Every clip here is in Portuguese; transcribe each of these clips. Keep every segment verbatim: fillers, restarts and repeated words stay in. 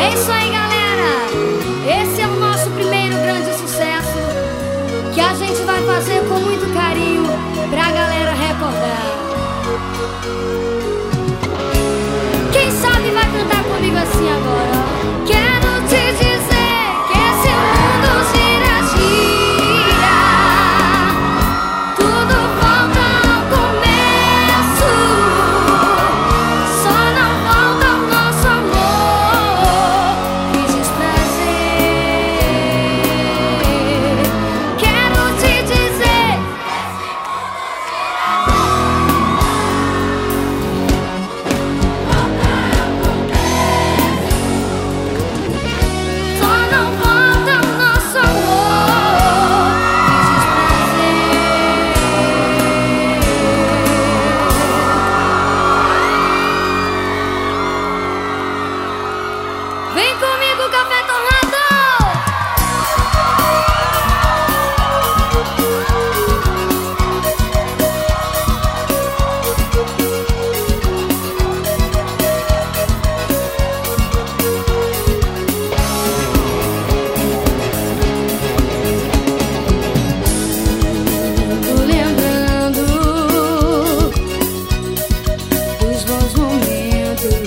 É isso aí, galera. Esse é o nosso primeiro grande sucesso, que a gente vai fazer com muito carinho pra galera recordar. Quem sabe vai cantar comigo assim agora, ó. Quero te dizer que esse mundo gira, gira. Tudo volta ao começo, só não volta o nosso amor que diz prazer. Quero te dizer só não volta o nosso amor que diz prazer. Vem comigo, Café Torrado! Tô lembrando dos bons momentos,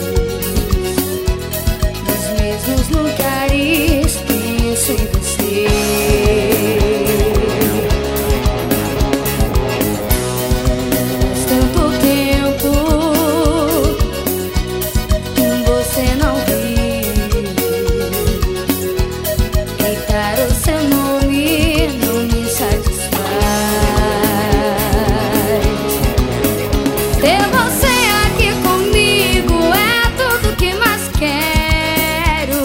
dos mesmos lugares, penso em você. Faz tanto tempo que você não viu. Gritar o seu nome não me satisfaz. Ter você aqui comigo é tudo que mais quero.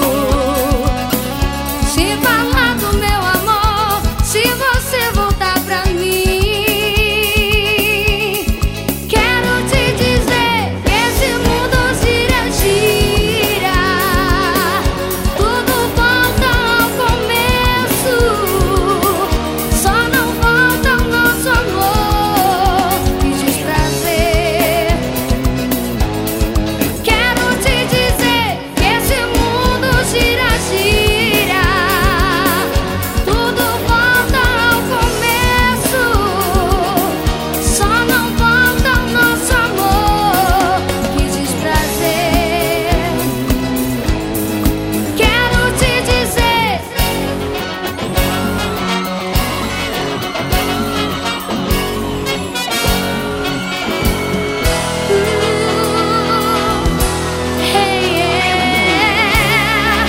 Se falar do meu amor, se você voltar pra mim, quero te dizer que esse mundo gira, gira. Tudo volta ao começo, só não volta o nosso amor que diz prazer. Quero te dizer que esse mundo gira, gira. Tudo volta ao começo, só não volta o nosso amor que diz prazer. Quero te dizer hey, yeah.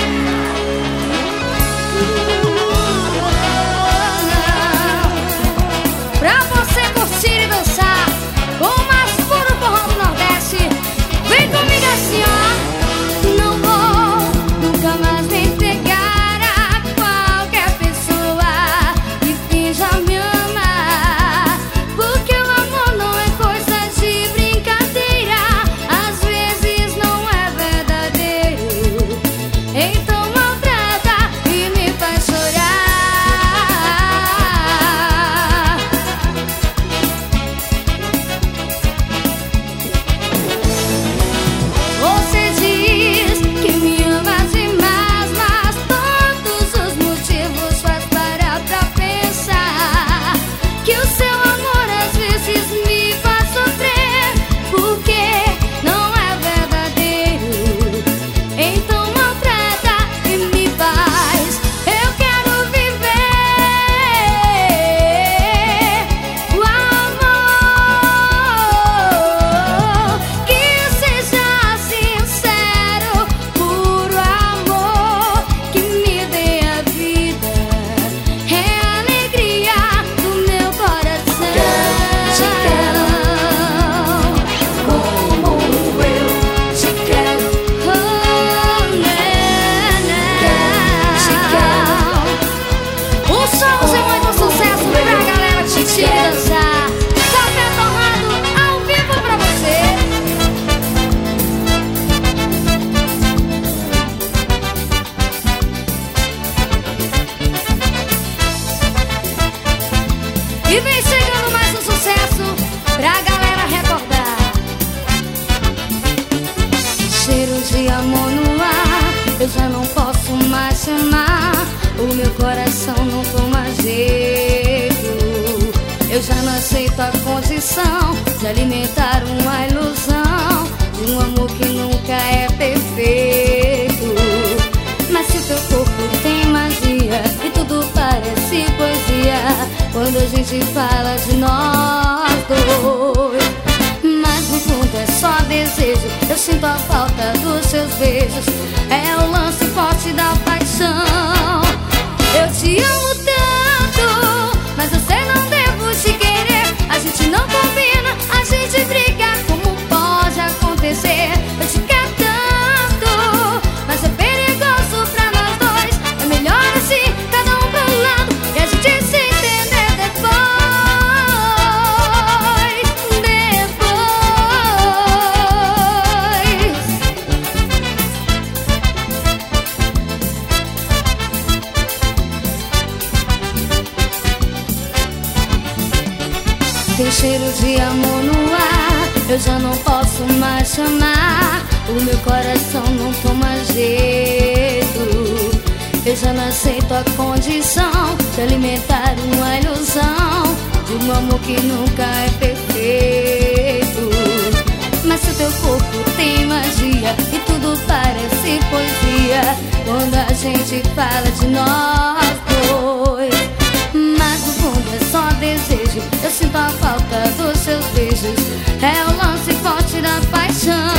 Pra você curtir e dançar com o mais puro forró do Nordeste. Vem comigo assim, ó. Não vou nunca mais me entregar a qualquer pessoa que finja me amar, porque o amor não é coisa de brincadeira, às vezes não é verdadeiro. Então maltrata e me faz chorar. Você diz que me ama demais, mas todos os motivos faz parar pra pensar que o seu amor às vezes me faz sofrer, porque não é verdadeiro. Então maltrata e me faz. Eu quero viver o amor que seja sincero, puro amor que me dê a vida, é a alegria do meu coração. Te quero como eu te quero. Oh, nana. Te quero. O som é muito sucesso pra galera que te dançar. Café Torrado ao vivo pra você. E vem chegando mais um sucesso pra galera recordar. Cheiro de amor no ar, se amar. O meu coração não toma jeito. Eu já não aceito a condição de alimentar uma ilusão de um amor que nunca é perfeito. Mas se o teu corpo tem magia e tudo parece poesia quando a gente fala de nós dois. Mas no fundo é só desejo, eu sinto a falta dos seus beijos. É o lance forte da paixão. Eu te amo tanto, mas eu sei não devo te querer. A gente não combina, a gente briga, como pode acontecer? Eu te quero tanto, mas é perigoso pra nós dois. É melhor assim, cada um pro lado, e a gente se entender depois. Tem cheiro de amor no ar, eu já não posso mais chamar. O meu coração não toma jeito. Eu já não aceito a condição de alimentar uma ilusão de um amor que nunca é perfeito. Mas se o teu corpo tem magia e tudo parece poesia quando a gente fala de nós dois. Mas no fundo é só desejo, eu sinto a falta dos seus beijos. É o lance forte da paixão.